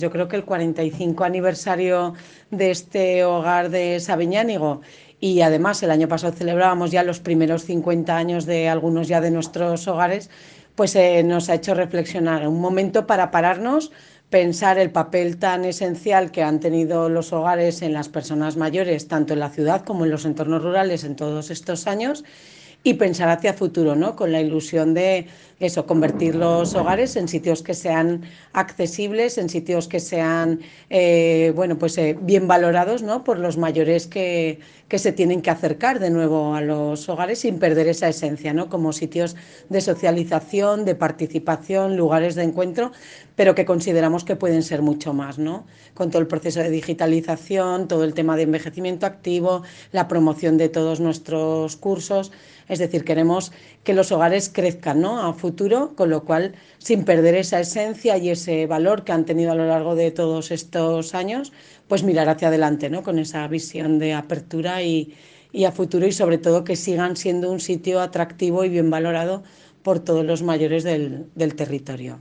Yo creo que el 45 aniversario de este hogar de Sabiñánigo y además el año pasado celebrábamos ya los primeros 50 años de algunos ya de nuestros hogares, pues nos ha hecho reflexionar. Un momento para pararnos, pensar el papel tan esencial que han tenido los hogares en las personas mayores, tanto en la ciudad como en los entornos rurales en todos estos años y pensar hacia futuro, ¿no? Con la ilusión de eso, convertir los hogares en sitios que sean accesibles, en sitios que sean, bueno, pues bien valorados, ¿no? Por los mayores que se tienen que acercar de nuevo a los hogares sin perder esa esencia, ¿no? Como sitios de socialización, de participación, lugares de encuentro, pero que consideramos que pueden ser mucho más, ¿no? Con todo el proceso de digitalización, todo el tema de envejecimiento activo, la promoción de todos nuestros cursos. Es decir, queremos que los hogares crezcan, ¿no? A futuro, con lo cual, sin perder esa esencia y ese valor que han tenido a lo largo de todos estos años, pues mirar hacia adelante, ¿no? Con esa visión de apertura y a futuro y sobre todo que sigan siendo un sitio atractivo y bien valorado por todos los mayores del territorio.